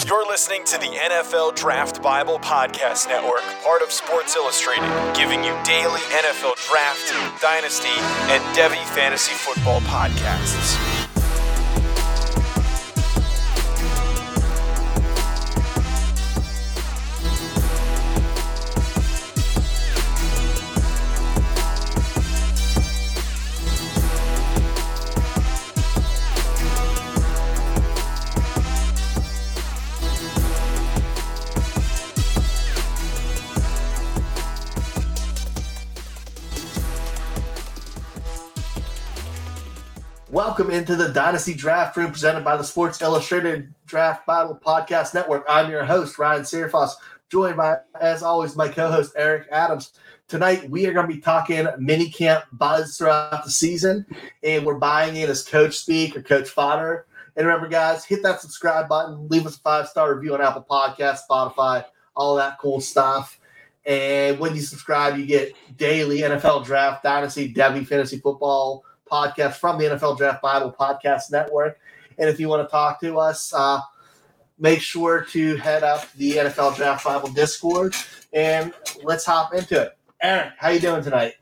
You're listening to the NFL Draft Bible Podcast Network, part of Sports Illustrated, giving you daily NFL Draft, Dynasty, and Devy Fantasy Football podcasts. Welcome into the Dynasty Draft Room presented by the Sports Illustrated Draft Bible Podcast Network. I'm your host, Ryan Searfoss, joined by, as always, my co-host, Eric Adams. Tonight, we are going to be talking minicamp buzz throughout the season, and we're buying in as coach speak or coach fodder. And remember, guys, hit that subscribe button, leave us a 5-star review on Apple Podcasts, Spotify, all that cool stuff. And when you subscribe, you get daily NFL Draft, Dynasty, Devy Fantasy Football podcast from the NFL Draft Bible Podcast Network. And if you want to talk to us, make sure to head up the NFL Draft Bible Discord, and let's hop into it. Aaron, how you doing tonight?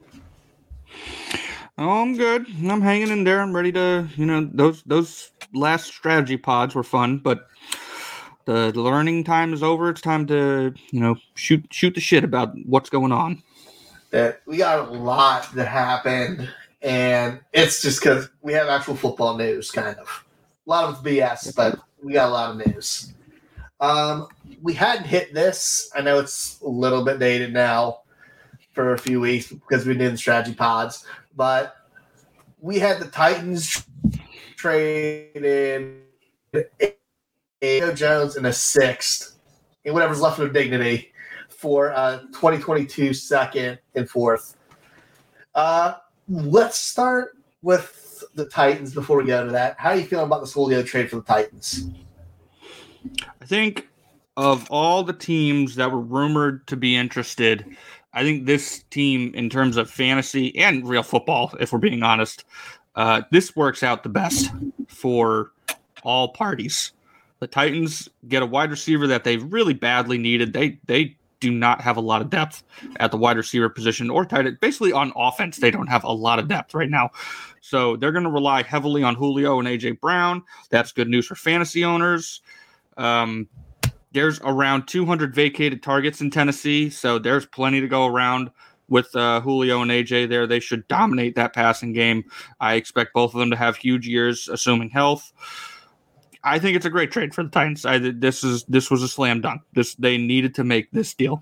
Oh, I'm good. I'm hanging in there. I'm ready to, those last strategy pods were fun, but the learning time is over. It's time to, shoot the shit about what's going on. We got a lot that happened. And it's just because we have actual football news, kind of. A lot of it's BS, but we got a lot of news. We hadn't hit this. I know it's a little bit dated now for a few weeks because we did the strategy pods. But we had the Titans traded A.J. Jones in a sixth, and whatever's left of dignity, for 2022 second and fourth. Let's start with the Titans before we go to that. How are you feeling about this Julio trade for the Titans? I think of all the teams that were rumored to be interested, I think this team, in terms of fantasy and real football, if we're being honest, this works out the best for all parties. The Titans get a wide receiver that they really badly needed. They do not have a lot of depth at the wide receiver position or tight end. Basically, on offense, they don't have a lot of depth right now. So they're going to rely heavily on Julio and A.J. Brown. That's good news for fantasy owners. There's around 200 vacated targets in Tennessee, so there's plenty to go around with Julio and A.J. there. They should dominate that passing game. I expect both of them to have huge years, assuming health. I think it's a great trade for the Titans. This was a slam dunk. They needed to make this deal.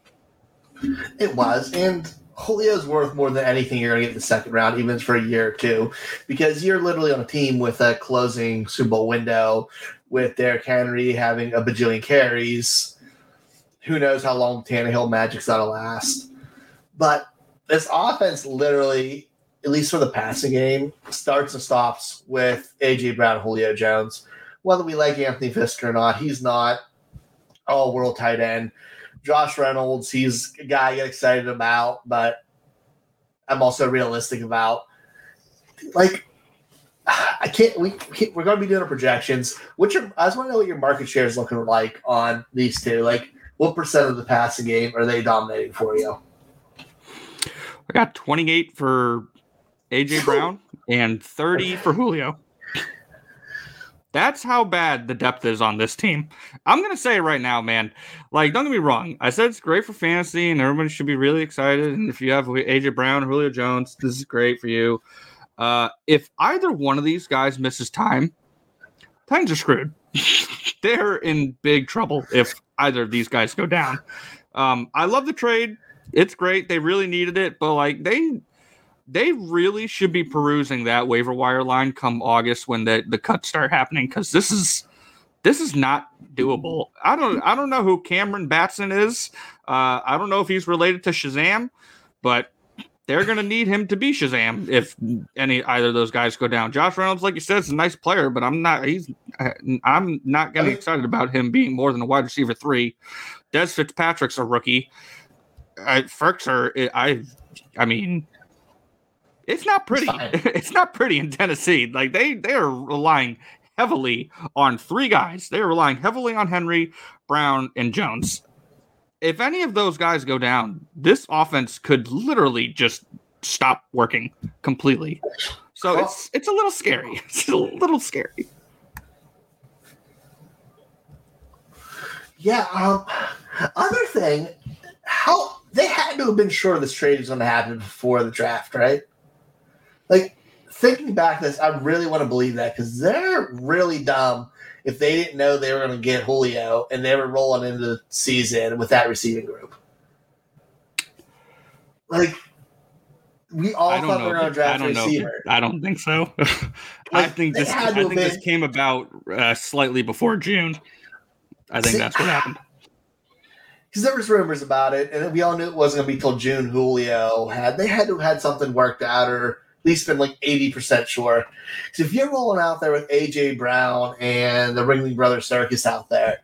It was, and Julio's worth more than anything you're going to get in the second round, even for a year or two, because you're literally on a team with a closing Super Bowl window, with Derrick Henry having a bajillion carries. Who knows how long Tannehill magic's going to last? But this offense literally, at least for the passing game, starts and stops with A.J. Brown and Julio Jones. Whether we like Anthony Fisker or not, he's not all-world tight end. Josh Reynolds, he's a guy I get excited about, but I'm also realistic about. Like, I can't. We're going to be doing our projections. I just want to know what your market share is looking like on these two. Like, what percent of the passing game are they dominating for you? I got 28 for A.J. Brown and 30 for Julio. That's how bad the depth is on this team. I'm going to say it right now, man. Like, don't get me wrong. I said it's great for fantasy, and everybody should be really excited. And if you have A.J. Brown or Julio Jones, this is great for you. If either one of these guys misses time, Titans are screwed. They're in big trouble if either of these guys go down. I love the trade. It's great. They really needed it, but like they really should be perusing that waiver wire line come August when the cuts start happening, because this is not doable. I don't know who Cameron Batson is. I don't know if he's related to Shazam, but they're going to need him to be Shazam if either of those guys go down. Josh Reynolds, like you said, is a nice player, but I'm not getting excited about him being more than a wide receiver 3. Des Fitzpatrick's a rookie. It's not pretty. It's not pretty in Tennessee. Like they are relying heavily on three guys. They are relying heavily on Henry, Brown, and Jones. If any of those guys go down, this offense could literally just stop working completely. So it's a little scary. It's a little scary. Yeah. Other thing, how they had to have been sure this trade was going to happen before the draft, right? Like, thinking back to this, I really want to believe that because they're really dumb if they didn't know they were going to get Julio and they were rolling into the season with that receiving group. Like, we all thought they were going to draft a receiver. I don't think so. I think this came about slightly before June. I think that's what happened. Because there was rumors about it, and we all knew it wasn't going to be till June Julio had. They had to have had something worked out, or at least been like 80% sure. Because if you're rolling out there with A.J. Brown and the Ringling Brothers Circus out there,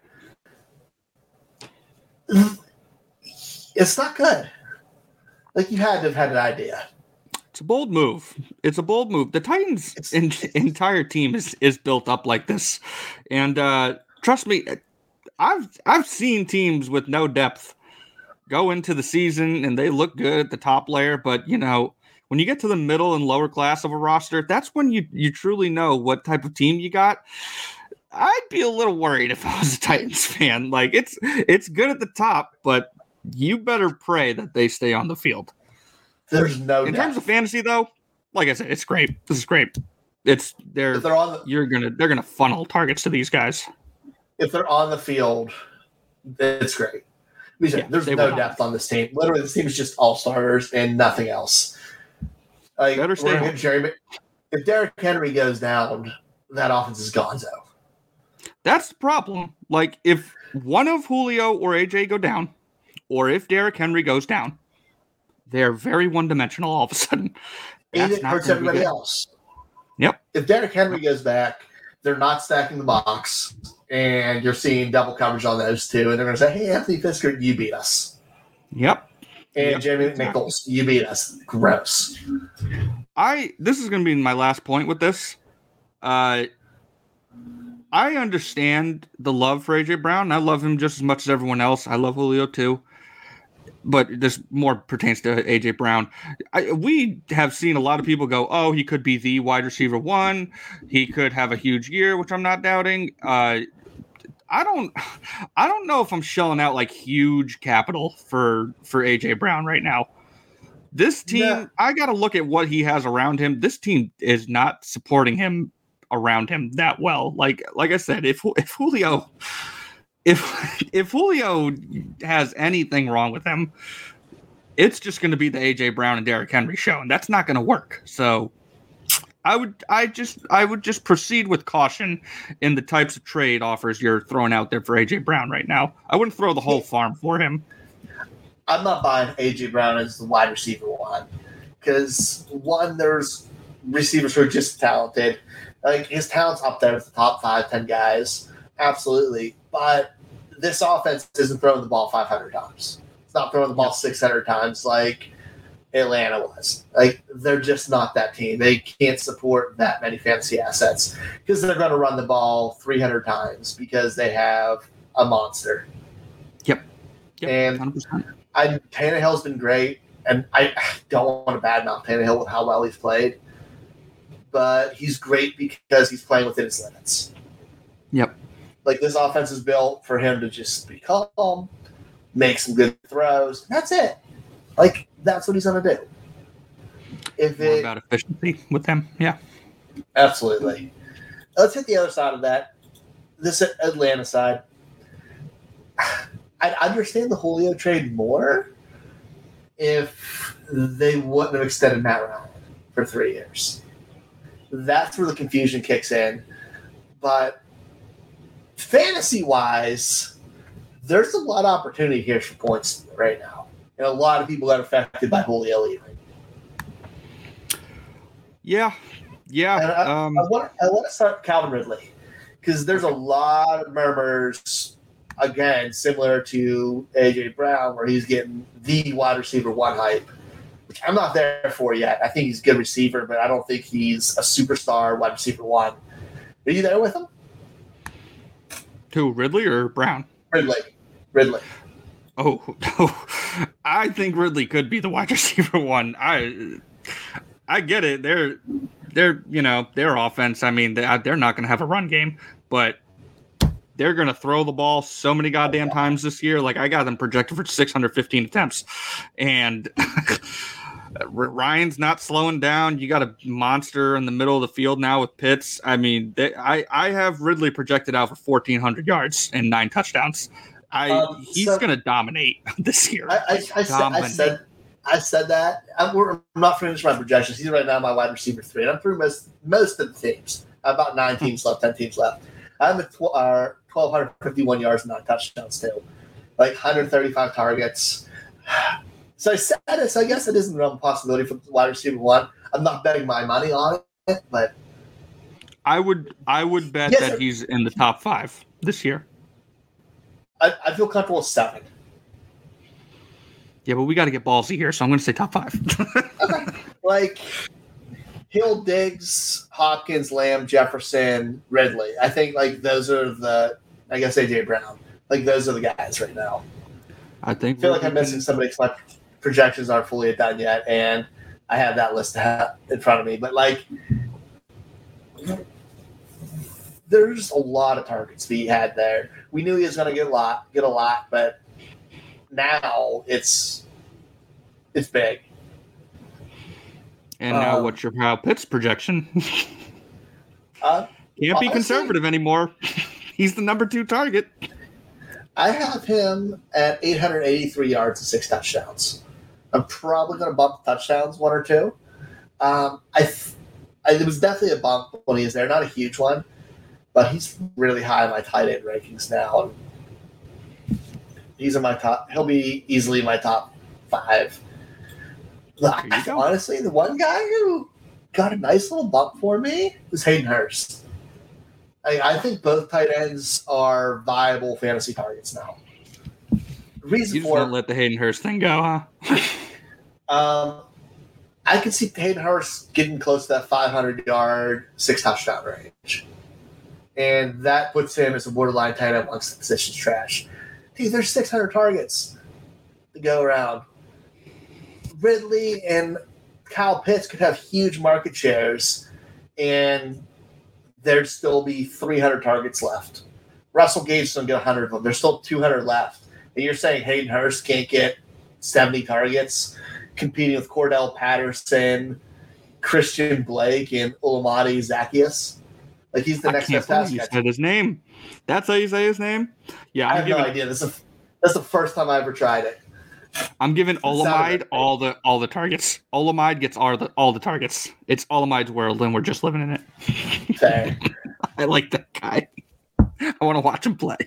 it's not good. Like, you had to have had an idea. It's a bold move. The Titans' entire team is built up like this. And trust me, I've seen teams with no depth go into the season and they look good at the top layer, but when you get to the middle and lower class of a roster, that's when you truly know what type of team you got. I'd be a little worried if I was a Titans fan. Like, it's good at the top, but you better pray that they stay on the field. There's no in terms of fantasy, though. Like I said, it's great. This is great. They're gonna funnel targets to these guys. If they're on the field, it's great. There's no depth on this team. Literally, this team is just all starters and nothing else. Like, if Derrick Henry goes down, that offense is gonzo. That's the problem. Like, if one of Julio or AJ go down, or if Derrick Henry goes down, they're very one-dimensional all of a sudden. And it hurts everybody else. Yep. If Derrick Henry goes back, they're not stacking the box, and you're seeing double coverage on those two, and they're going to say, hey, Anthony Fisker, you beat us. Yep. And Jamie McNichols, you beat us. Gross. This is going to be my last point with this. I understand the love for A.J. Brown. I love him just as much as everyone else. I love Julio too. But this more pertains to A.J. Brown. We have seen a lot of people go, oh, he could be the wide receiver one. He could have a huge year, which I'm not doubting. I don't know if I'm shelling out like huge capital for A.J. Brown right now. This team, I got to look at what he has around him. This team is not supporting him around him that well. Like I said, if Julio has anything wrong with him, it's just going to be the A.J. Brown and Derrick Henry show, and that's not going to work. So I would just proceed with caution in the types of trade offers you're throwing out there for A.J. Brown right now. I wouldn't throw the whole farm for him. I'm not buying A.J. Brown as the wide receiver one because, one, there's receivers who are just talented. Like, his talent's up there with the top 5-10 guys. Absolutely. But this offense isn't throwing the ball 500 times. It's not throwing the ball 600 times like Atlanta was. Like, they're just not that team. They can't support that many fantasy assets because they're going to run the ball 300 times because they have a monster. Yep. And 100%. Tannehill's been great, and I don't want to badmouth Tannehill with how well he's played, but he's great because he's playing within his limits. Yep. Like, this offense is built for him to just be calm, make some good throws. That's it. Like, that's what he's going to do. More about efficiency with him, yeah. Absolutely. Let's hit the other side of that. This Atlanta side. I'd understand the Julio trade more if they wouldn't have extended Matt Ryan for 3 years. That's where the confusion kicks in. But fantasy-wise, there's a lot of opportunity here for points right now. And a lot of people got affected by Julio leaving. Yeah. I want to start with Calvin Ridley because there's a lot of murmurs, again, similar to A.J. Brown, where he's getting the wide receiver one hype, which I'm not there for yet. I think he's a good receiver, but I don't think he's a superstar wide receiver one. Are you there with him? Who, Ridley or Brown? Ridley. Oh, I think Ridley could be the wide receiver one. I get it. They're their offense. I mean, they're not going to have a run game, but they're going to throw the ball so many goddamn times this year. Like, I got them projected for 615 attempts, and Ryan's not slowing down. You got a monster in the middle of the field now with Pitts. I mean, I have Ridley projected out for 1,400 yards and 9 touchdowns. He's going to dominate this year. I said that. I'm not finished my projections. He's right now my wide receiver 3, and I'm through most of the teams. I have about 9 teams left, 10 teams left. I have 1,251 yards and 9 touchdowns too, like 135 targets. So I said it. So I guess it isn't a real possibility for wide receiver 1. I'm not betting my money on it, but I would bet that he's in the top 5 this year. I feel comfortable with 7. Yeah, but we got to get ballsy here, so I'm going to say top 5. Okay. Like Hill, Diggs, Hopkins, Lamb, Jefferson, Ridley. I think like those are I guess AJ Brown. Like those are the guys right now. I feel like I'm missing somebody because my projections aren't fully done yet, and I have that list in front of me. But like, there's a lot of targets to be had there. We knew he was going to get a lot, but now it's big. And now, what's your Kyle Pitts projection? Can't be conservative anymore. He's the number 2 target. I have him at 883 yards and 6 touchdowns. I'm probably going to bump the touchdowns 1 or 2. It was definitely a bump when he was there, not a huge one, but he's really high in my tight end rankings now. He's in my top. He'll be easily in my top 5. Honestly, the one guy who got a nice little bump for me was Hayden Hurst. I think both tight ends are viable fantasy targets now. You just won't let the Hayden Hurst thing go, huh? I could see Hayden Hurst getting close to that 500-yard, 6 touchdown range. And that puts him as a borderline tight end once the position's trash. Dude, there's 600 targets to go around. Ridley and Kyle Pitts could have huge market shares, and there'd still be 300 targets left. Russell Gage doesn't get 100 of them. There's still 200 left. And you're saying Hayden Hurst can't get 70 targets, competing with Cordell Patterson, Christian Blake, and Olamide Zaccheaus? Like, he's the next best pass catcher. You said his name. That's how you say his name? Yeah, I have no idea. That's the first time I ever tried it. I'm giving Olamide all the targets. Olamide gets all the targets. It's Olamide's world, and we're just living in it. Fair. I like that guy. I want to watch him play.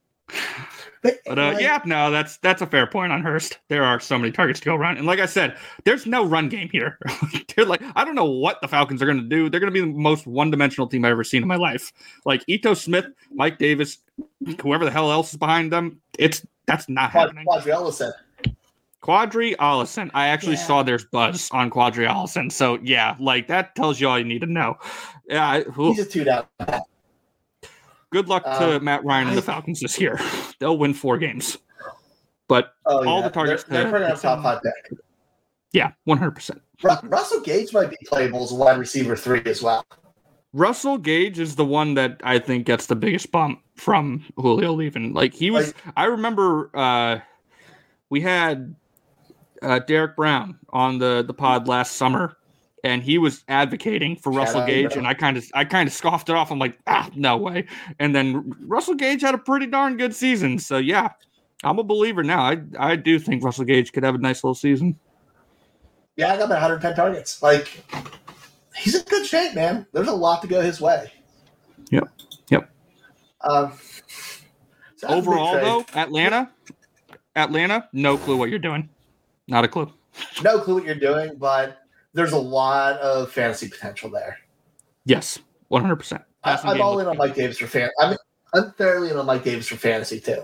But that's a fair point on Hurst. There are so many targets to go around, and like I said, there's no run game here. They're like, I don't know what the Falcons are going to do. They're going to be the most one-dimensional team I've ever seen in my life. Like Ito Smith, Mike Davis, whoever the hell else is behind them. That's not happening. Quadri Allison. I actually saw there's buzz on Quadri Allison. So yeah, like that tells you all you need to know. Yeah, he's a 2-down. Good luck to Matt Ryan and the Falcons this year. They'll win 4 games. But all the targets. They're probably a top 5 pick. Yeah, 100%. Russell Gage might be playable as a wide receiver 3 as well. Russell Gage is the one that I think gets the biggest bump from Julio leaving. Like he was. I remember we had Derek Brown on the pod last summer, and he was advocating for Russell Gage, and I kind of scoffed it off. I'm like, no way. And then Russell Gage had a pretty darn good season. So yeah, I'm a believer now. I do think Russell Gage could have a nice little season. Yeah, I got about 110 targets. Like, he's in good shape, man. There's a lot to go his way. Yep. So overall, though, Atlanta, no clue what you're doing. Not a clue. No clue what you're doing, but there's a lot of fantasy potential there. Yes, 100%. I'm all in on Mike Davis for fantasy. I'm fairly in on Mike Davis for fantasy too.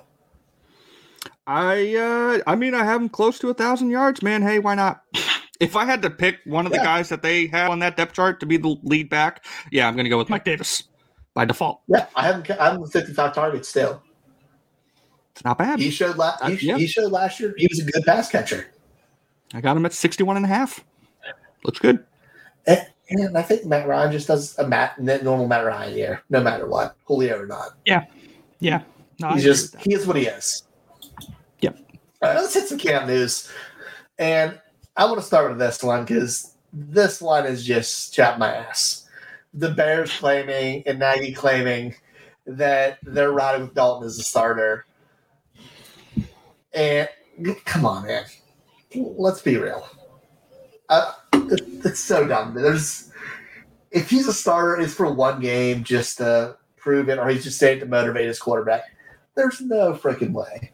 I mean, I have him close to 1,000 yards, man. Hey, why not? If I had to pick one of the guys that they have on that depth chart to be the lead back, I'm going to go with Mike Davis. by default. Yeah, I have 55 targets still. It's not bad. He showed last year he was a good pass catcher. I got him at 61.5. Looks good. And I think Matt Ryan just does a normal Matt Ryan year, no matter what, Julio or not. Yeah. No, he is what he is. Yep. All right, let's hit some camp news. And I want to start with this one because this one is just chap my ass. The Bears claiming and Nagy claiming that they're riding with Dalton as a starter. And come on, man. Let's be real. It's so dumb. If he's a starter, it's for one game just to prove it, or he's just saying to motivate his quarterback. There's no freaking way.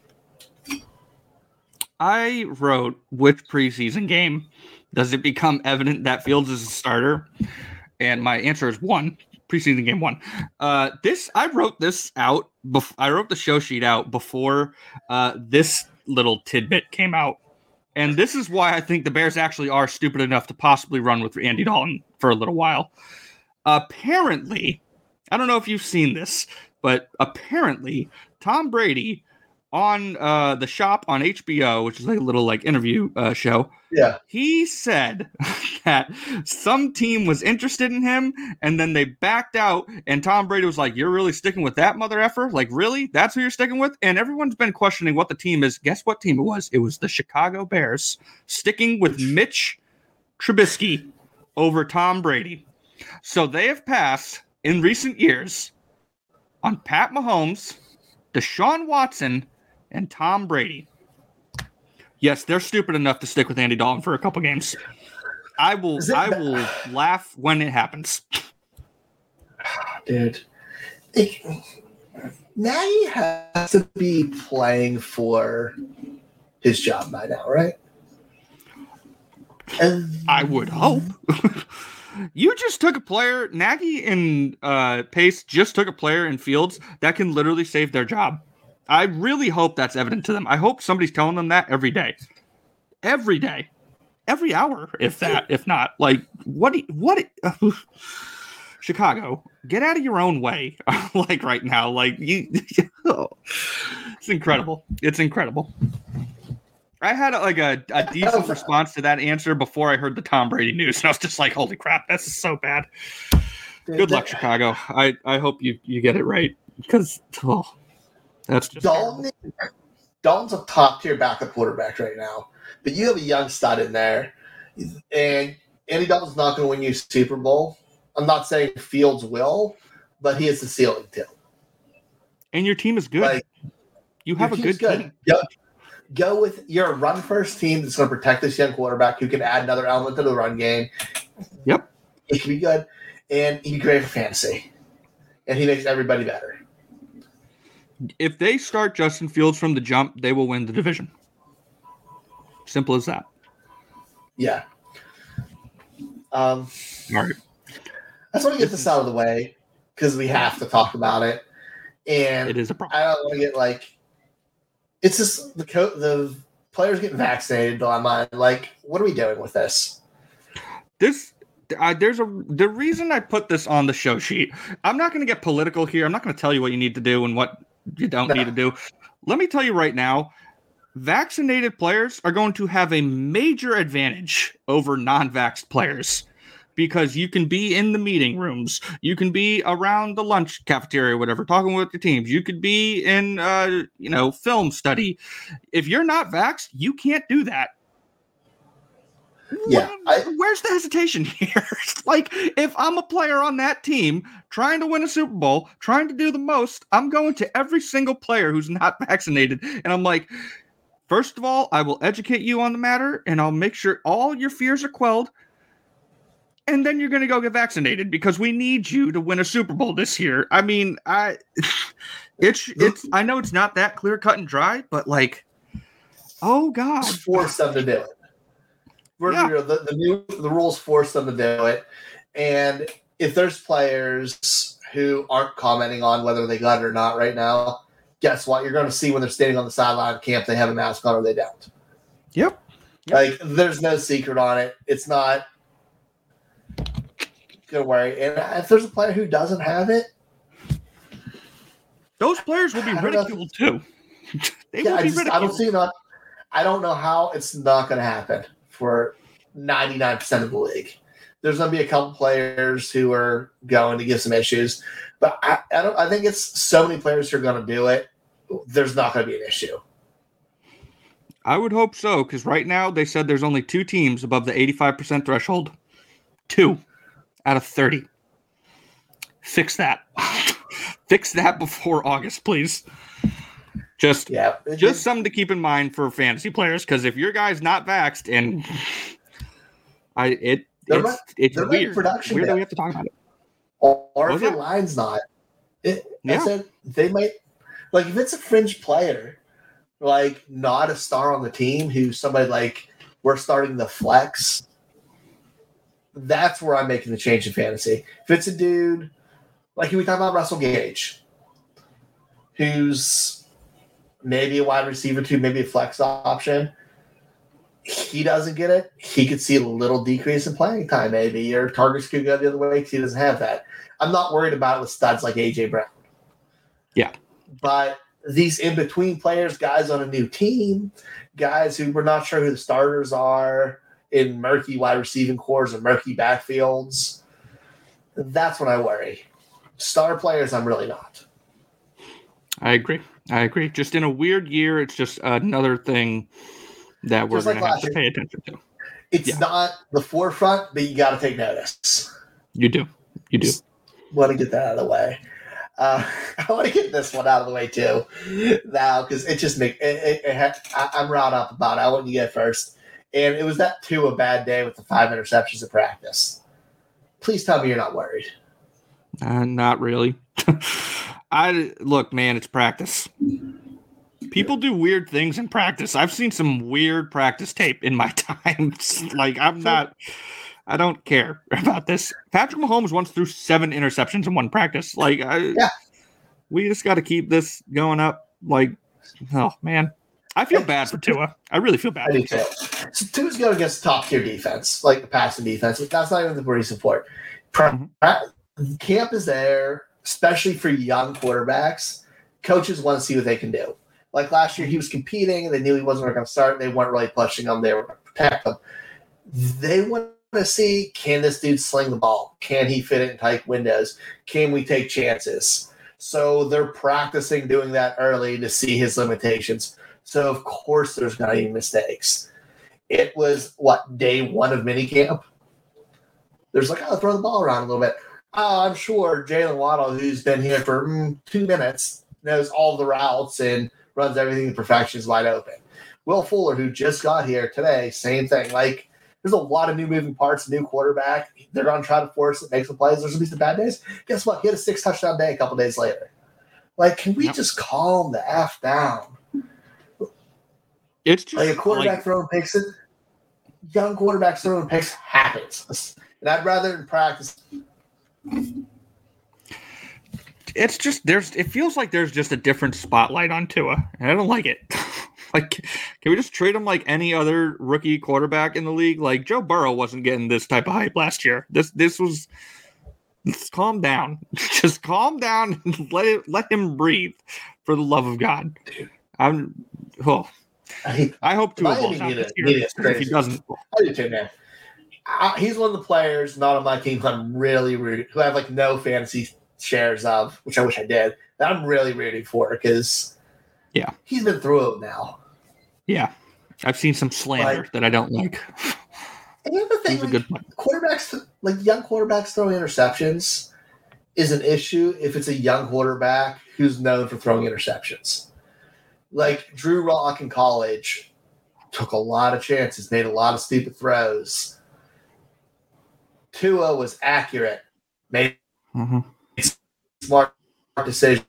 I wrote, which preseason game does it become evident that Fields is a starter? And my answer is 1. Preseason game 1. I wrote this out. I wrote the show sheet out before this little tidbit came out. And this is why I think the Bears actually are stupid enough to possibly run with Andy Dalton for a little while. Apparently, I don't know if you've seen this, but apparently Tom Brady on The Shop on HBO, which is like a little interview show. Yeah. He said that some team was interested in him and then they backed out and Tom Brady was like, "You're really sticking with that mother effer? Like, really? That's who you're sticking with?" And everyone's been questioning what the team is. Guess what team it was? It was the Chicago Bears sticking with Mitch Trubisky over Tom Brady. So they have passed in recent years on Pat Mahomes, Deshaun Watson, and Tom Brady. Yes, they're stupid enough to stick with Andy Dalton for a couple games. I will laugh when it happens. Dude. Nagy has to be playing for his job by now, right? And I would hope. You just took a player, Nagy and Pace just took a player in Fields that can literally save their job. I really hope that's evident to them. I hope somebody's telling them that every day. Every day. Every hour, if not. Like, what Chicago, get out of your own way. Like right now. Like it's incredible. It's incredible. I had a decent response to that answer before I heard the Tom Brady news, and I was just like, holy crap, this is so bad. Good luck, Chicago. I hope you get it right. Because that's just Dalton's a top tier backup quarterback right now. But you have a young stud in there. And Andy Dalton's not going to win you Super Bowl. I'm not saying Fields will, but he has the ceiling too. And your team is good. You have a good team. Go with your run first team that's going to protect this young quarterback who can add another element to the run game. Yep. It can be good. And he'd be great for fantasy. And he makes everybody better. If they start Justin Fields from the jump, they will win the division. Simple as that. Yeah. All right. I just want to get this out of the way because we have to talk about it. And it is a problem. I don't want to get it's just the players getting vaccinated dilemma. Like, what are we doing with this? The reason I put this on the show sheet. I'm not going to get political here. I'm not going to tell you what you need to do and what you don't need to do. Let me tell you right now, vaccinated players are going to have a major advantage over non-vaxxed players because you can be in the meeting rooms. You can be around the lunch cafeteria or whatever, talking with your teams. You could be in, film study. If you're not vaxxed, you can't do that. Yeah, where's the hesitation here? Like, if I'm a player on that team trying to win a Super Bowl, trying to do the most, I'm going to every single player who's not vaccinated. And I'm like, first of all, I will educate you on the matter and I'll make sure all your fears are quelled. And then you're going to go get vaccinated because we need you to win a Super Bowl this year. I mean, it's I know it's not that clear cut and dry, but oh God. Force them to do it. The rules force them to do it. And if there's players who aren't commenting on whether they got it or not right now, guess what? You're going to see when they're standing on the sideline of camp, they have a mask on or they don't. Yep. There's no secret on it. It's not going to worry. And if there's a player who doesn't have it, Those players will be ridiculed too. They will be ridiculed. I don't know how it's not going to happen for 99% of the league. There's going to be a couple players who are going to give some issues, but I think it's so many players who are going to do it. There's not going to be an issue. I would hope so, because right now they said there's only 2 teams above the 85% threshold. 2 out of 30. Fix that. Fix that before August, please. Just something to keep in mind for fantasy players, because if your guy's not vaxxed, and it's weird. Weird that we have to talk about it. Or if your line's not. I said they might, like, if it's a fringe player, like not a star on the team, who's somebody like we're starting the flex, that's where I'm making the change in fantasy. If it's a dude, like we talk about Russell Gage, who's maybe a wide receiver too, maybe a flex option, he doesn't get it, he could see a little decrease in playing time maybe, or targets could go the other way because he doesn't have that. I'm not worried about it with studs like A.J. Brown. Yeah. But these in-between players, guys on a new team, guys who we're not sure who the starters are in murky wide receiving cores or murky backfields, that's when I worry. Star players, I'm really not. I agree. Just in a weird year, it's just another thing that we're going to have to pay attention to. It's not the forefront, but you got to take notice. You do. Just want to get that out of the way. I want to get this one out of the way too now, because it just I'm riled up about it. I want you to get first. And it was that too a bad day with the 5 interceptions at practice. Please tell me you're not worried. Not really. Look, man, it's practice. People do weird things in practice. I've seen some weird practice tape in my time. Like, I don't care about this. Patrick Mahomes once threw 7 interceptions in one practice. Like, we just got to keep this going up. Like, oh, man. I feel bad for Tua. I really feel bad. I do too. So Tua's going against top-tier defense, like the passing defense. But that's not even the word he support. Camp is there, especially for young quarterbacks. Coaches want to see what they can do. Like last year, he was competing, and they knew he wasn't going to start. They weren't really pushing him. They were going to protect him. They want to see, can this dude sling the ball? Can he fit it in tight windows? Can we take chances? So they're practicing doing that early to see his limitations. So, of course, there's going to be mistakes. It was, day 1 of minicamp? There's like, throw the ball around a little bit. I'm sure Jalen Waddle, who's been here for 2 minutes, knows all the routes and runs everything to perfection, is wide open. Will Fuller, who just got here today, same thing. Like, there's a lot of new moving parts, new quarterback. They're going to try to force it, make some plays. There's going to be some bad days. Guess what? He had a 6-touchdown day a couple days later. Like, can we just calm the F down? It's just like a quarterback throwing picks. Young quarterbacks throwing picks happens. And I'd rather in practice. It's just it feels like there's just a different spotlight on Tua, and I don't like it. Like, can we just treat him like any other rookie quarterback in the league? Like, Joe Burrow wasn't getting this type of hype last year. This was. Let's calm down. Just calm down and let him breathe, for the love of God. I hope Tua balls out this year. If he doesn't, I do too, man. He's one of the players not on my team who I'm really rooting, who I have like no fantasy shares of, which I wish I did, that I'm really rooting for, because he's been through it now. Yeah, I've seen some slander that I don't like. And the other thing, quarterbacks, like young quarterbacks throwing interceptions is an issue if it's a young quarterback who's known for throwing interceptions. Like Drew Rock in college took a lot of chances, made a lot of stupid throws. Tua was accurate, made smart decisions.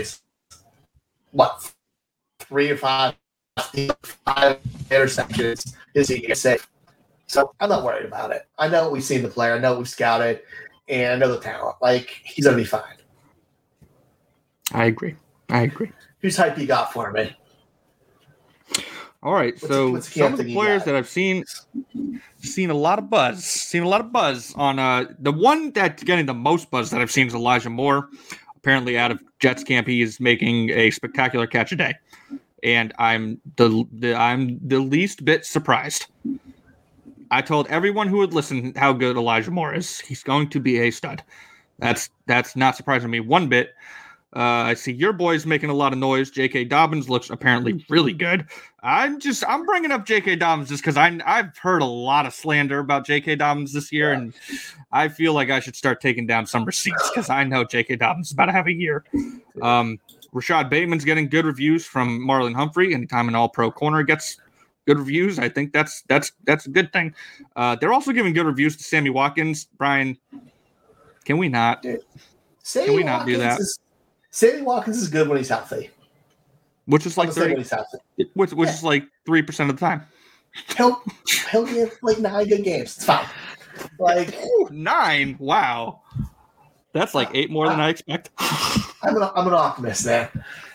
3 or 5 interceptions is he safe? So I'm not worried about it. I know what we've seen the player. I know what we've scouted, and I know the talent. Like, he's going to be fine. I agree. Whose hype you got for me? All right, some of the players that I've seen a lot of buzz. On the one that's getting the most buzz that I've seen is Elijah Moore. apparently out of Jets camp, he is making a spectacular catch a day, and I'm the least bit surprised. I told everyone who would listen how good Elijah Moore is. He's going to be a stud. That's not surprising me one bit. I see your boy's making a lot of noise. J.K. Dobbins looks apparently really good. I'm bringing up J.K. Dobbins just because I've heard a lot of slander about J.K. Dobbins this year, and I feel like I should start taking down some receipts because I know J.K. Dobbins is about to have a year. Rashad Bateman's getting good reviews from Marlon Humphrey. Anytime an All-Pro corner gets good reviews, I think that's a good thing. They're also giving good reviews to Sammy Watkins. Brian, can we not? Do that? Sammy Watkins is good when he's healthy. Which is like 30, which is like 3% of the time. He'll get like 9 good games. It's fine. Like 9? Wow. That's like 8 more than I expect. I'm an optimist there.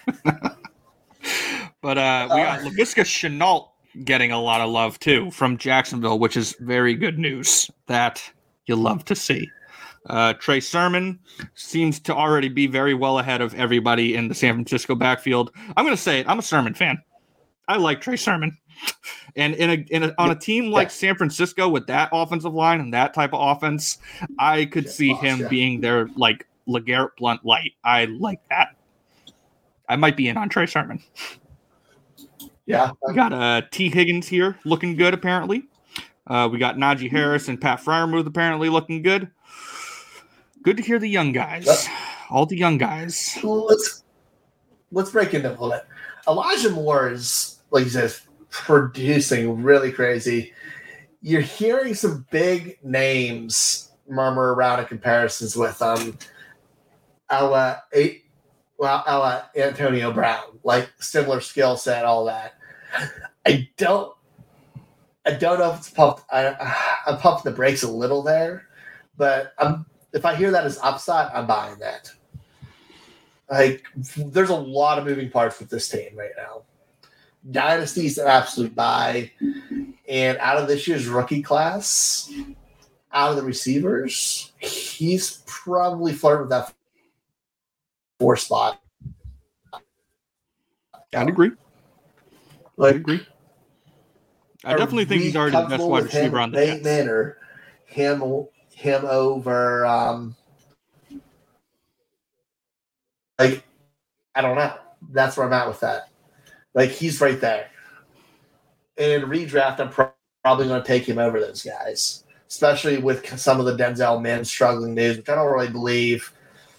But we got Laviska Shenault getting a lot of love too from Jacksonville, which is very good news that you love to see. Trey Sermon seems to already be very well ahead of everybody in the San Francisco backfield. I'm going to say it. I'm a Sermon fan. I like Trey Sermon. And on a team like San Francisco with that offensive line and that type of offense, I could see him being their like LeGarrette Blount light. I like that. I might be in on Trey Sermon. Yeah. We got T. Higgins here looking good, apparently. We got Najee Harris and Pat Freiermuth apparently looking good. Good to hear the young guys. All the young guys. Let's break into a little bit. Elijah Moore is, like you said, producing really crazy. You're hearing some big names murmur around in comparisons with Antonio Brown, like similar skill set, all that. I don't know if it's pumped. I'm pumping the brakes a little there, but if I hear that as upside, I'm buying that. Like, there's a lot of moving parts with this team right now. Dynasty's an absolute buy, and out of this year's rookie class, out of the receivers, he's probably flirting with that 4 spot. I'd agree. Like, I'd agree. I definitely think he's already the best wide receiver on the Jets. Or him over, like, I don't know. That's where I'm at with that. Like, he's right there. And in redraft, I'm probably going to take him over those guys, especially with some of the Denzel Mims struggling news, which I don't really believe.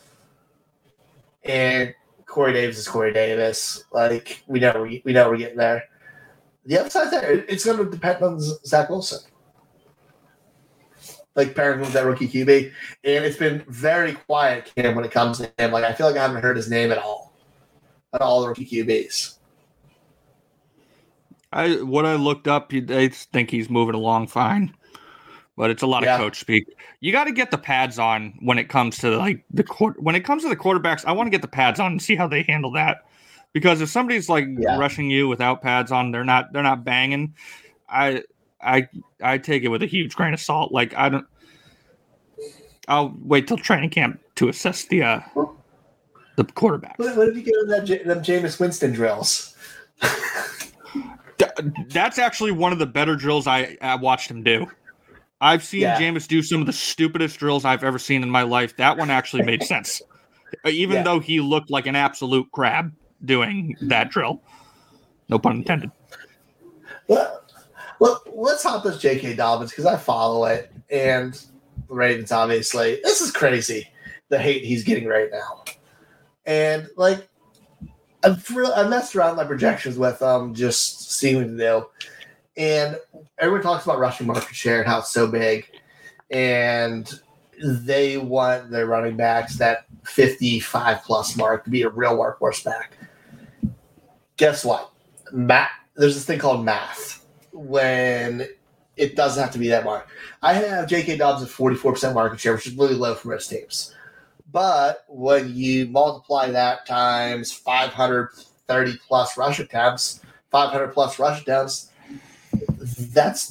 And Corey Davis is Corey Davis. Like, we know we're getting there. The upside there, it's going to depend on Zach Wilson. Like, pairing with that rookie QB. And it's been very quiet, Cam, when it comes to him. Like, I feel like I haven't heard his name at all the rookie QBs. What I looked up, I think he's moving along fine. But it's a lot of coach speak. You got to get the pads on when it comes to when it comes to the quarterbacks. I want to get the pads on and see how they handle that. Because if somebody's rushing you without pads on, they're not banging. I take it with a huge grain of salt. Like, I'll wait till training camp to assess the quarterback. What if you get them Jameis Winston drills? That's actually one of the better drills I watched him do. I've seen Jameis do some of the stupidest drills I've ever seen in my life. That one actually made sense, even though he looked like an absolute crab doing that drill. No pun intended. Well, let's hop this J.K. Dobbins because I follow it, and the Ravens, obviously. This is crazy, the hate he's getting right now. And, like, I messed around my projections with just seeing what to do. And everyone talks about rushing market share and how it's so big. And they want their running backs that 55-plus mark to be a real workhorse back. Guess what? There's this thing called math when it doesn't have to be that mark. I have J.K. Dobbins at 44% market share, which is really low for most teams. But when you multiply that times 530-plus rush attempts, 500-plus rush attempts, that's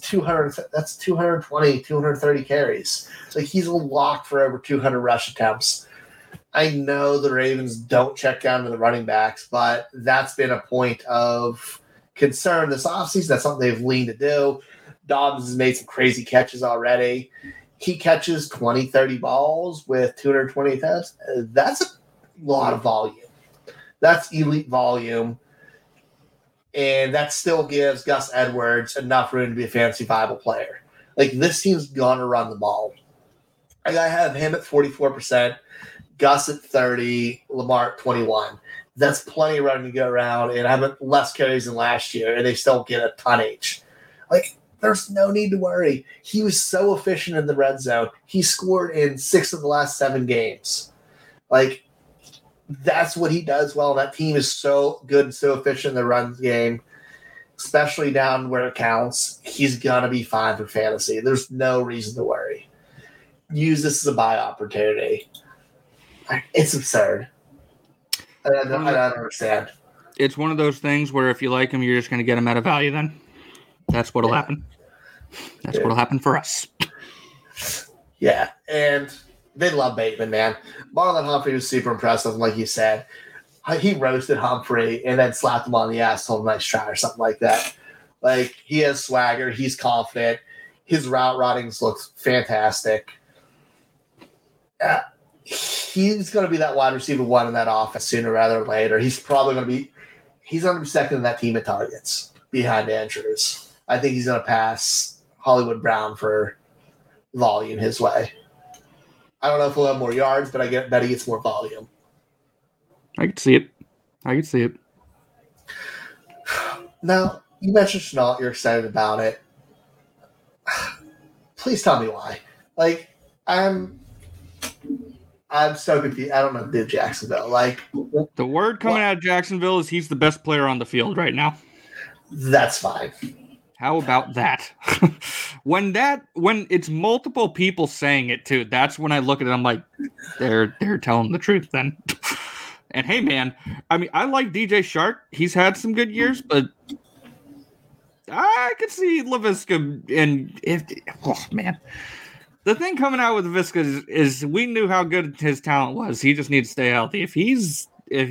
220, 230 carries. So he's locked for over 200 rush attempts. I know the Ravens don't check down to the running backs, but that's been a point of concern this offseason. That's something they've leaned to do. Dobbs has made some crazy catches already. He catches 20, 30 balls with 220 attempts. That's a lot of volume. That's elite volume. And that still gives Gus Edwards enough room to be a fantasy viable player. Like, this team's going to run the ball. I have him at 44%. Gus at 30, Lamar at 21. That's plenty of running to go around, and I have less carries than last year, and they still get a ton each. Like, there's no need to worry. He was so efficient in the red zone. He scored in 6 of the last 7 games. Like, that's what he does well. That team is so good and so efficient in the run game, especially down where it counts. He's going to be fine for fantasy. There's no reason to worry. Use this as a buy opportunity. It's absurd. I don't understand. It's one of those things where if you like him, you're just going to get him at a value then. That's what'll happen. That's what'll happen for us. Yeah, and they love Bateman, man. Marlon Humphrey was super impressive, like you said. He roasted Humphrey and then slapped him on the ass, told him nice try or something like that. Like, he has swagger. He's confident. His route runnings looks fantastic. He's going to be that wide receiver one in that offense sooner rather than later. He's probably going to be second in that team in targets behind Andrews. I think he's going to pass Hollywood Brown for volume his way. I don't know if he'll have more yards, but I bet he gets more volume. I could see it. Now, you mentioned Shenault. You're excited about it. Please tell me why. Like, I'm so confused. I don't know, did Jacksonville. Like, the word coming out of Jacksonville is he's the best player on the field right now. That's fine. How about that? When it's multiple people saying it too, that's when I look at it. I'm like, they're telling the truth then. And hey, man, I mean, I like DJ Shark. He's had some good years, but I could see Laviska man. The thing coming out with Laviska is we knew how good his talent was. He just needs to stay healthy. If he's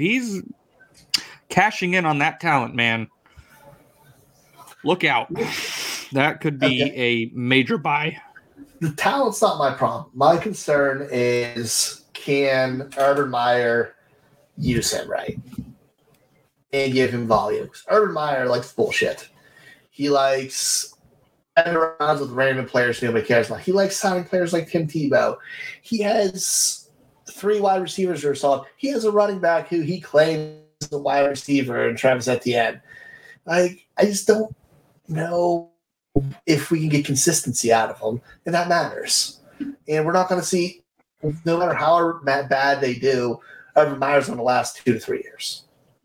cashing in on that talent, man, look out. That could be a major buy. The talent's not my problem. My concern is, can Urban Meyer use him right and give him volume? Urban Meyer likes bullshit. He likes around with random players nobody cares about. He likes signing players like Tim Tebow. He has 3 wide receivers or so. He has a running back who he claims is a wide receiver and Travis Etienne. Like, I just don't know if we can get consistency out of them, and that matters. And we're not going to see, no matter how bad they do, Urban Meyer's going to last 2 to 3 years.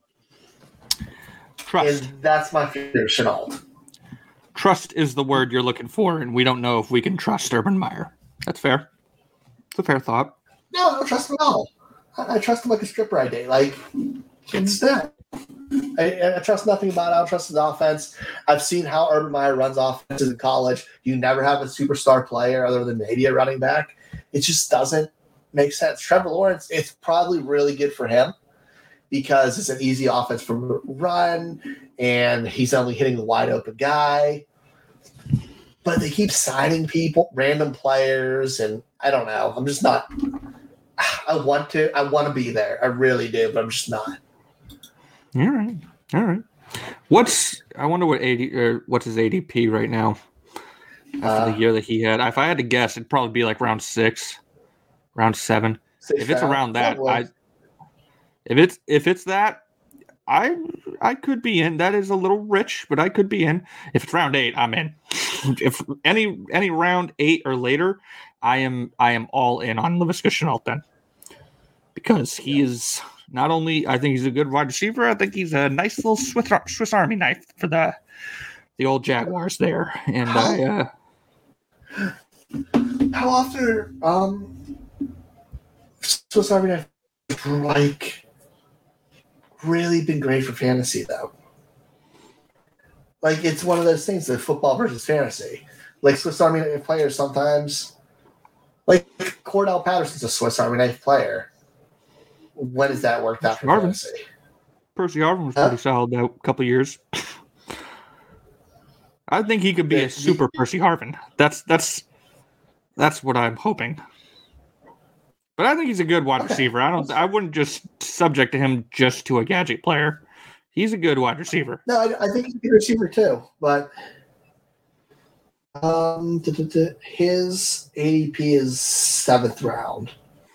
Trust. And that's my fear, Shenault. Trust is the word you're looking for, and we don't know if we can trust Urban Meyer. That's fair. It's a fair thought. No, I don't trust him at all. I trust him like a stripper I date. Like, it's that. I trust nothing about it. I don't trust his offense. I've seen how Urban Meyer runs offenses in college. You never have a superstar player other than maybe a running back. It just doesn't make sense. Trevor Lawrence, it's probably really good for him because it's an easy offense for run, and he's only hitting the wide open guy. But they keep signing people, random players, and I don't know. I'm just not. I want to be there. I really do, but I'm just not. All right. I wonder what's his ADP right now after the year that he had. If I had to guess, it'd probably be like round 6, round 7. If it's around that, if it's that, I could be in. That is a little rich, but I could be in. If it's round 8, I'm in. If any round 8 or later, I am all in on Laviska Shenault then, because he is not only, I think he's a good wide receiver, I think he's a nice little Swiss Army knife for the old Jaguars there. And how often Swiss Army knife like really been great for fantasy though? Like, it's one of those things, that football versus fantasy. Like, Swiss Army knife players sometimes, like Cordell Patterson's a Swiss Army knife player. when has that worked out for Harvin. fantasy? Percy Harvin was pretty solid that couple of years. I think he could be a super Percy Harvin. That's what I'm hoping. But I think he's a good wide receiver. I wouldn't just subject to him just to a gadget player. He's a good wide receiver. No, I think he's a good receiver too. But his ADP is 7th round.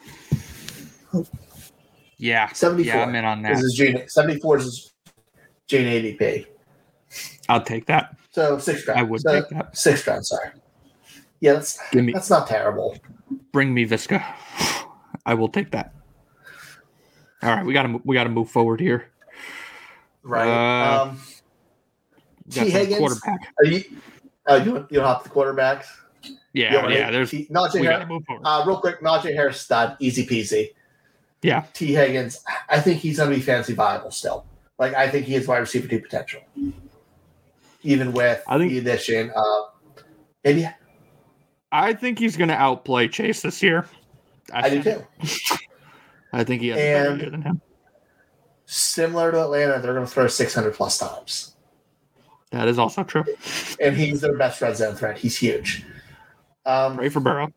Yeah, 74. Yeah, I'm in on that. 74 is his Jane ADP. I'll take that. So 6th round. I would take that. 6th round, sorry. Yeah, that's not terrible. Bring me Visca. I will take that. All right, we gotta move forward here. Right. T. Higgins. Quarterback. You want hop the quarterbacks? Yeah. Najee Harris. Real quick, Najee Harris stud, easy peasy. Yeah. T. Higgins. I think he's going to be fantasy viable still. Like I think he has wide receiver 2 potential, even with the addition of maybe. I think he's going to outplay Chase this year. I do too. I think he has a better year than him. Similar to Atlanta, they're going to throw 600 plus times. That is also true. And he's their best red zone threat. He's huge. Pray for Burrow.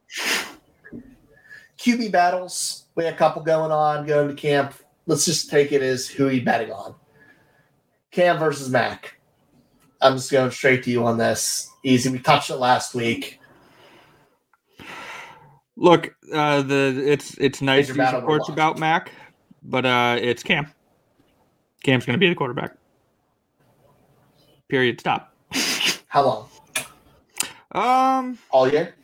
QB battles. We had a couple going to camp. Let's just take it as who you betting on. Cam versus Mac. I'm just going straight to you on this. Easy. We touched it last week. Look, it's nice these reports about Mac, but it's Cam. Cam's going to be the quarterback. Period. Stop. How long? All year.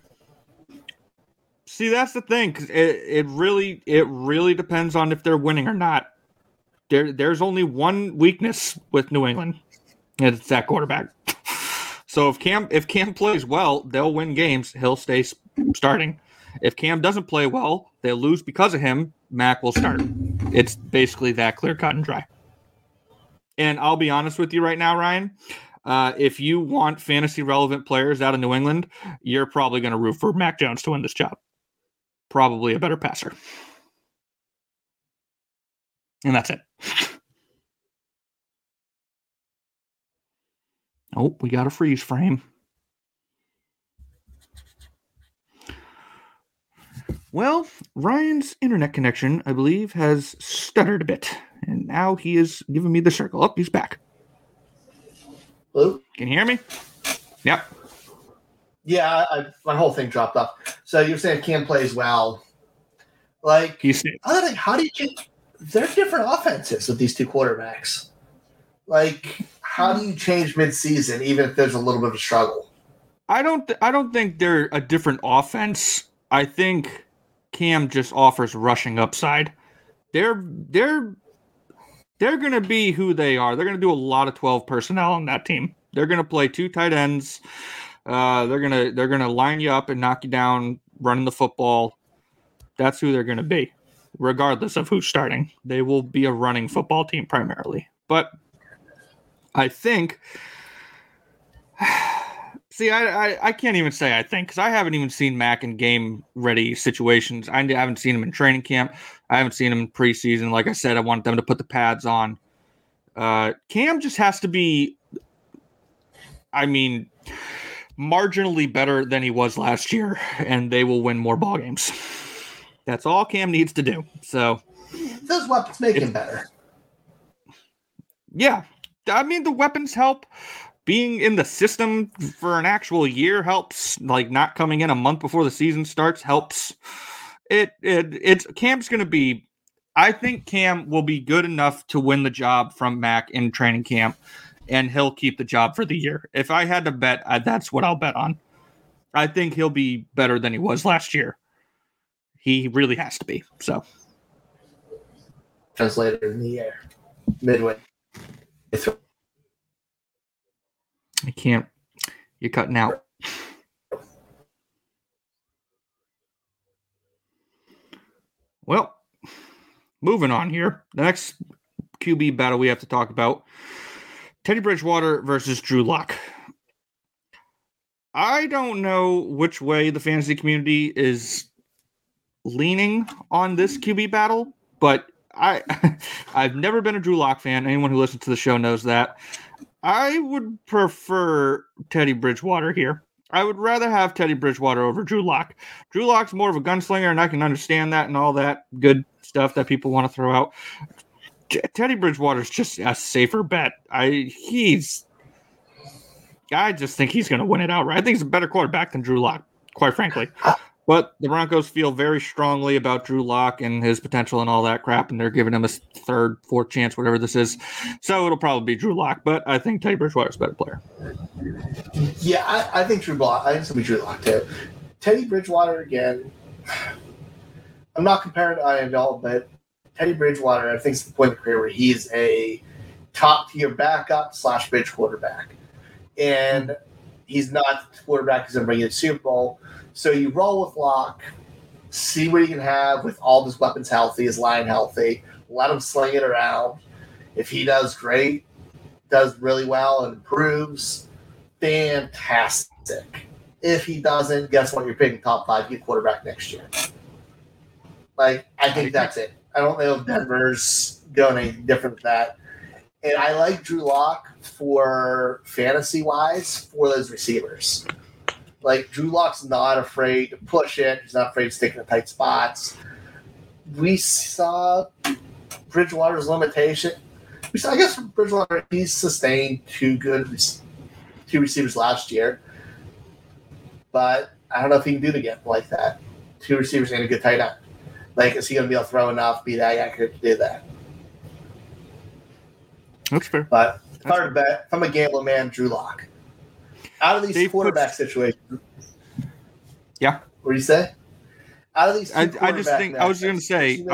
See, that's the thing, because it really depends on if they're winning or not. There's only one weakness with New England, and it's that quarterback. So if Cam plays well, they'll win games. He'll stay starting. If Cam doesn't play well, they'll lose because of him. Mac will start. It's basically that clear, cut, and dry. And I'll be honest with you right now, Ryan. If you want fantasy relevant players out of New England, you're probably going to root for Mac Jones to win this job. Probably a better passer. And that's it. Oh, we got a freeze frame. Well, Ryan's internet connection, I believe, has stuttered a bit. And now he is giving me the circle. Oh, he's back. Hello? Can you hear me? Yep. Yeah, my whole thing dropped off. So you're saying Cam plays well. Like, how do you change? They're different offenses with these two quarterbacks. Like, how do you change mid-season, even if there's a little bit of a struggle? I don't think they're a different offense. I think Cam just offers rushing upside. They're going to be who they are. They're going to do a lot of 12 personnel on that team. They're going to play 2 tight ends. They're gonna line you up and knock you down running the football. That's who they're going to be, regardless of who's starting. They will be a running football team primarily. But I think, see, I can't even say I think, because I haven't even seen Mac in game-ready situations. I haven't seen him in training camp. I haven't seen him in preseason. Like I said, I want them to put the pads on. Cam just has to be, marginally better than he was last year, and they will win more ball games. That's all Cam needs to do. So those weapons make him better. Yeah. The weapons help. Being in the system for an actual year helps. Like, not coming in a month before the season starts helps. It's Cam's going to be, I think Cam will be good enough to win the job from Mac in training camp, and he'll keep the job for the year. If I had to bet, that's what I'll bet on. I think he'll be better than he was last year. He really has to be. So, translated in the air, midway. I can't. You're cutting out. Well, moving on here. The next QB battle we have to talk about: Teddy Bridgewater versus Drew Lock. I don't know which way the fantasy community is leaning on this QB battle. but I've never been a Drew Lock fan. Anyone who listens to the show knows that. I would prefer Teddy Bridgewater here. I would rather have Teddy Bridgewater over Drew Lock. Drew Lock's more of a gunslinger, and I can understand that and all that good stuff that people want to throw out. Teddy Bridgewater's just a safer bet. I just think he's going to win it outright. I think he's a better quarterback than Drew Lock, quite frankly. But the Broncos feel very strongly about Drew Lock and his potential and all that crap, and they're giving him a third, fourth chance, whatever this is. So it'll probably be Drew Lock, but I think Teddy Bridgewater's a better player. Yeah, I think Drew Lock. I think it's going to be Drew Lock, too. Teddy Bridgewater, again, I'm not comparing to Ian Dalton, but Teddy Bridgewater, I think, is the point of the career where he's a top-tier backup / bridge quarterback. And he's not the quarterback who's going to bring you to the Super Bowl. So you roll with Lock, see what he can have with all his weapons healthy, his line healthy, let him sling it around. If he does great, does really well and improves, fantastic. If he doesn't, guess what? You're picking top 5 quarterback next year. I think that's it. I don't know if Denver's going any different than that. And I like Drew Lock for fantasy-wise for those receivers. Drew Lock's not afraid to push it. He's not afraid to stick in the tight spots. We saw Bridgewater's limitation. I guess Bridgewater, he's sustained two receivers last year. But I don't know if he can do it again like that. 2 receivers and a good tight end. Is he going to be able to throw enough, be that accurate to do that? That's fair. But hard to bet. If I'm a gambling man, Drew Lock. Out of these quarterback situations. Yeah. What do you say? Out of these I just think I was going to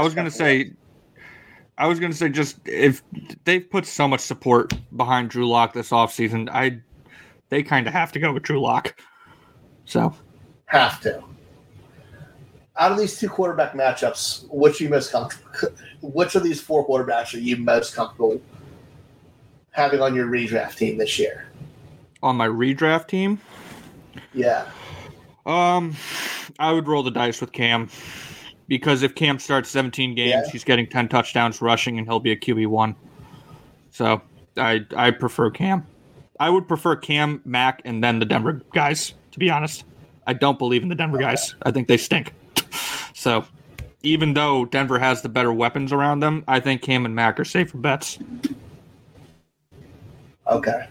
say just if they've put so much support behind Drew Lock this offseason, they kind of have to go with Drew Lock. So have to. Out of these 2 quarterback matchups, which are you most comfortable? Which of these 4 quarterbacks are you most comfortable having on your redraft team this year? On my redraft team? Yeah. I would roll the dice with Cam because if Cam starts 17 games, he's getting 10 touchdowns rushing and he'll be a QB1. So I prefer Cam. I would prefer Cam, Mac, and then the Denver guys, to be honest. I don't believe in the Denver guys. I think they stink. So even though Denver has the better weapons around them, I think Cam and Mac are safer bets. Okay.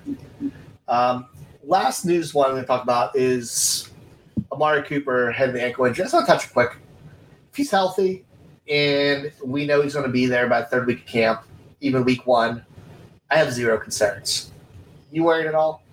Last news one I'm going to talk about is Amari Cooper had the ankle injury. I just want to touch it quick. If he's healthy and we know he's going to be there by the 3rd week of camp, even week 1, I have 0 concerns. You worried at all?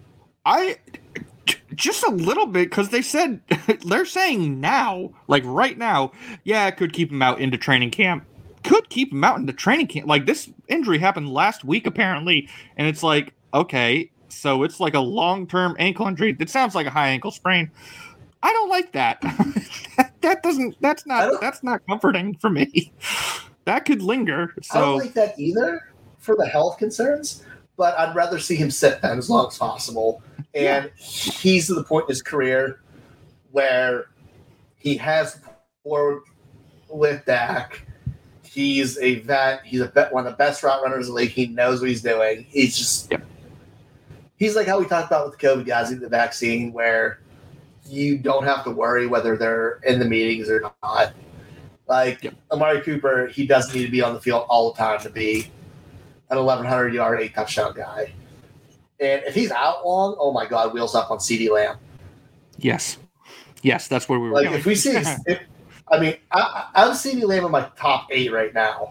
Just a little bit, because they're saying now, right now, it could keep him out into training camp. Could keep him out into training camp. This injury happened last week, apparently, and it's okay, so it's a long-term ankle injury. It sounds like a high ankle sprain. I don't like that. That's not comforting for me. That could linger. So. I don't like that either for the health concerns, but I'd rather see him sit down as long as possible. And he's at the point in his career where he has forward with Dak. He's a vet. He's one of the best route runners in the league. He knows what he's doing. He's just he's like how we talked about with the COVID guys in the vaccine, where you don't have to worry whether they're in the meetings or not. Amari Cooper, he doesn't need to be on the field all the time to be an 1,100-yard, 8-touchdown guy. And if he's out long, oh my God, wheels up on CeeDee Lamb. Yes, that's where we were going. If we see, I'm CeeDee Lamb in my top 8 right now.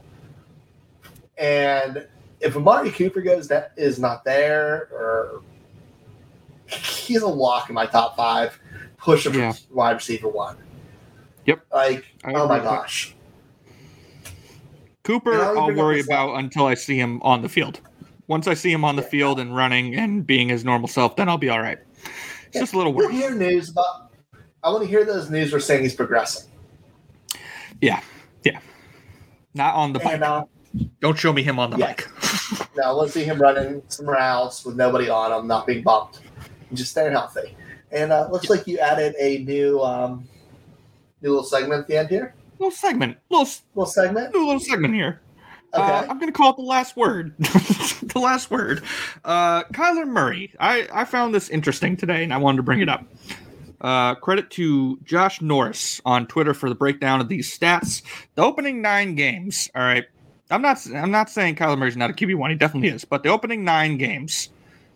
And if Amari Cooper that is not there, or he's a lock in my top 5, push him for wide receiver 1. Yep. Oh my gosh. Cooper, I'll worry about until I see him on the field. Once I see him on the field and running and being his normal self, then I'll be all right. It's just a little worried. Hear news about. I want to hear those news where saying he's progressing. Yeah. Not on the bike. Don't show me him on the bike. No, I want to see him running somewhere else with nobody on him, not being bumped, and just staying healthy. And looks like you added a new little segment at the end here. little segment. Little segment? Little segment here. Okay. I'm going to call it the last word. The last word. Kyler Murray. I found this interesting today, and I wanted to bring it up. Credit to Josh Norris on Twitter for the breakdown of these stats. The opening 9 games. All right. I'm not saying Kyler Murray's not a QB1. He definitely is. But the opening 9 games,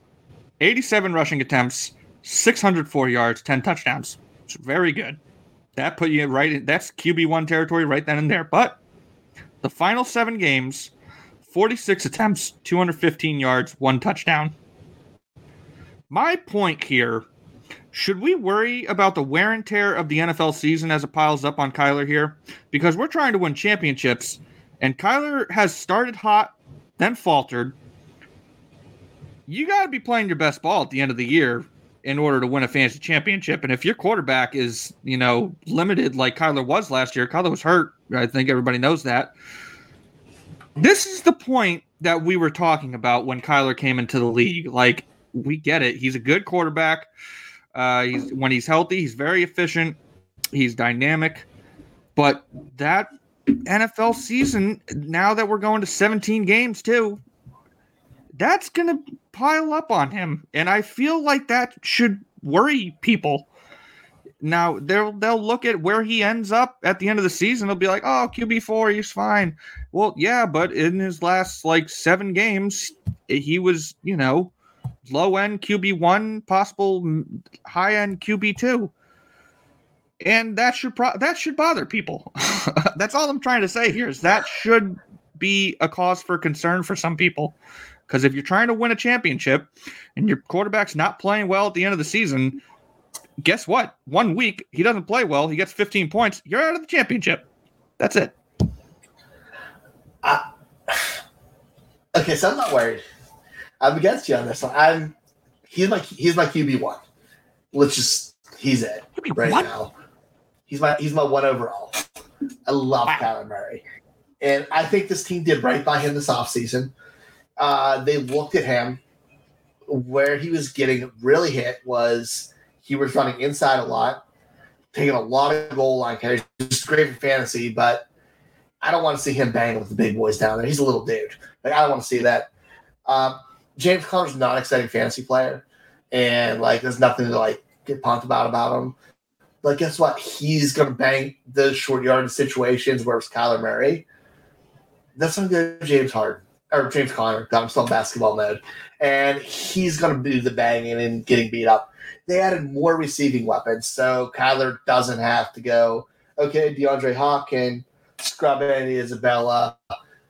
87 rushing attempts, 604 yards, 10 touchdowns. It's very good. That put you right. That's QB1 territory right then and there. But the final 7 games, 46 attempts, 215 yards, 1 touchdown. My point here, should we worry about the wear and tear of the NFL season as it piles up on Kyler here? Because we're trying to win championships, and Kyler has started hot, then faltered. You got to be playing your best ball at the end of the year in order to win a fantasy championship. And if your quarterback is, limited like Kyler was last year, Kyler was hurt. I think everybody knows that. This is the point that we were talking about when Kyler came into the league. Like, we get it. He's a good quarterback. When he's healthy, he's very efficient. He's dynamic. But that NFL season, now that we're going to 17 games too, that's going to pile up on him. And I feel like that should worry people. Now, they'll look at where he ends up at the end of the season. They'll be like, oh, QB4, he's fine. Well, yeah, but in his last, 7 games, he was, low-end QB1, possible high-end QB2. And that should bother people. That's all I'm trying to say here is that should be a cause for concern for some people. Because if you're trying to win a championship and your quarterback's not playing well at the end of the season, guess what? 1 week, he doesn't play well. He gets 15 points. You're out of the championship. That's it. Okay, so I'm not worried. I'm against you on this one. He's my QB1. He's it right now. He's my 1 overall. I love Kyler Murray. And I think this team did right by him this offseason. They looked at him. Where he was getting really hit was he was running inside a lot, taking a lot of goal line carries. It's great for fantasy, but I don't want to see him banging with the big boys down there. He's a little dude. I don't want to see that. James Conner's not an exciting fantasy player, and there's nothing to get pumped about him. But guess what? He's going to bang those short yardage situations where it's Kyler Murray. That's not good, James Conner. God, I'm still in basketball mode. And he's going to do the banging and getting beat up. They added more receiving weapons, so Kyler doesn't have to go, okay, DeAndre Hopkins, scrub Andy Isabella,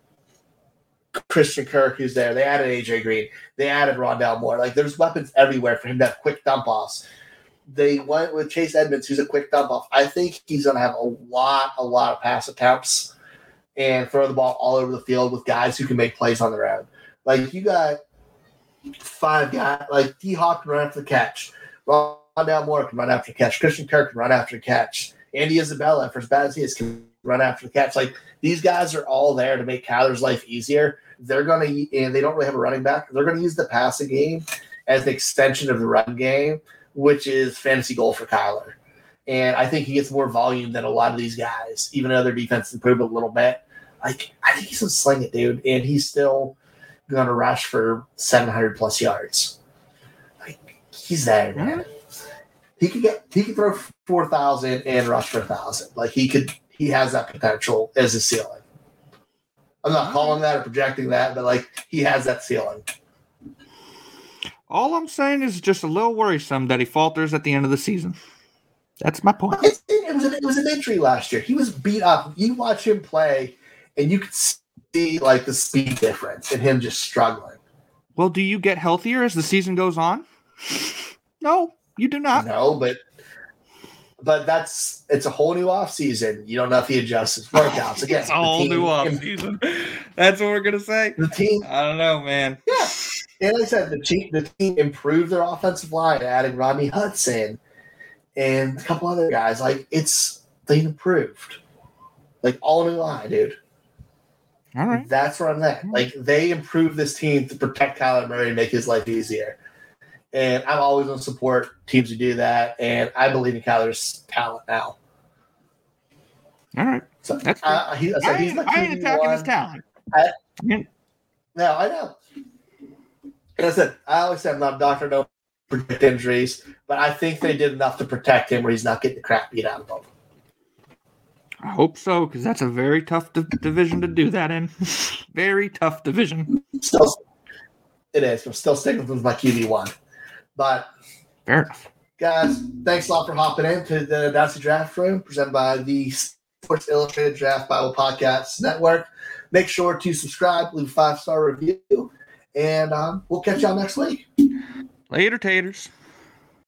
Christian Kirk, who's there. They added A.J. Green. They added Rondale Moore. There's weapons everywhere for him to have quick dump-offs. They went with Chase Edmonds, who's a quick dump-off. I think he's going to have a lot of pass attempts and throw the ball all over the field with guys who can make plays on their own. You got 5 guys. D-Hop can run after the catch. Rondale Moore can run after the catch. Christian Kirk can run after the catch. Andy Isabella, for as bad as he is, can run after the catch. These guys are all there to make Kyler's life easier. They're going to, and they don't really have a running back. They're going to use the passing game as an extension of the run game, which is fantasy goal for Kyler. And I think he gets more volume than a lot of these guys, even though their defense improved a little bit. I think he's going to sling it, dude. And he's still going to rush for 700+ yards. He's there, man. He could throw 4,000 and rush for 1,000. He has that potential as a ceiling. I'm not calling that or projecting that, but he has that ceiling. All I'm saying is just a little worrisome that he falters at the end of the season. That's my point. It was an injury last year. He was beat up. You watch him play, and you could see the speed difference in him just struggling. Well, do you get healthier as the season goes on? No, you do not. No, but it's a whole new offseason. You don't know if he adjusts his workouts. Again, it's a whole new offseason. That's what we're going to say? The team. I don't know, man. Yeah. And like I said, the team improved their offensive line, adding Rodney Hudson and a couple other guys. They improved. All new line, dude. All right. That's where I'm at. They improved this team to protect Kyler Murray and make his life easier. And I'm always going to support teams who do that. And I believe in Kyler's talent now. All right. So, That's he's my I ain't attacking his talent. No, I know. And I said, I always say I'm not a doctor, don't predict injuries, but I think they did enough to protect him where he's not getting the crap beat out of him. I hope so, because that's a very tough division to do that in. Very tough division. It is. I'm still sticking with my QB1. But, fair enough. Guys, thanks a lot for hopping into the Dynasty Draft Room presented by the Sports Illustrated Draft Bible Podcast Network. Make sure to subscribe, leave a 5-star review, and we'll catch y'all next week. Later, taters.